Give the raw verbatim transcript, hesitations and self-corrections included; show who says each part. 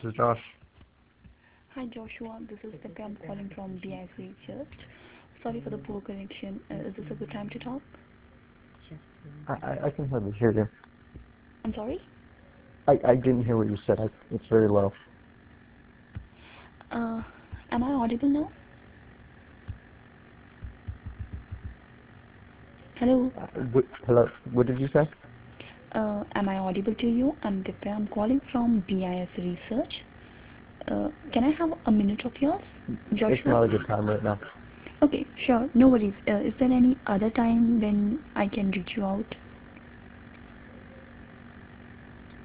Speaker 1: is Josh.
Speaker 2: Hi Joshua, this is Dippy. I'm calling from B I S Research. Sorry for the poor connection. Uh, is this a good time to talk?
Speaker 1: I, I, I can hardly hear you.
Speaker 2: I'm sorry?
Speaker 1: I, I didn't hear what you said. I, it's very low.
Speaker 2: Uh, am I audible now? Hello?
Speaker 1: Uh, what, hello? What did you say?
Speaker 2: Uh, am I audible to you? I'm Dippy. I'm calling from B I S Research. Uh, can I have a minute of yours?
Speaker 1: It's
Speaker 2: Joshua?
Speaker 1: not a good time right now.
Speaker 2: Okay, sure. No worries. Uh, is there any other time when I can reach you out?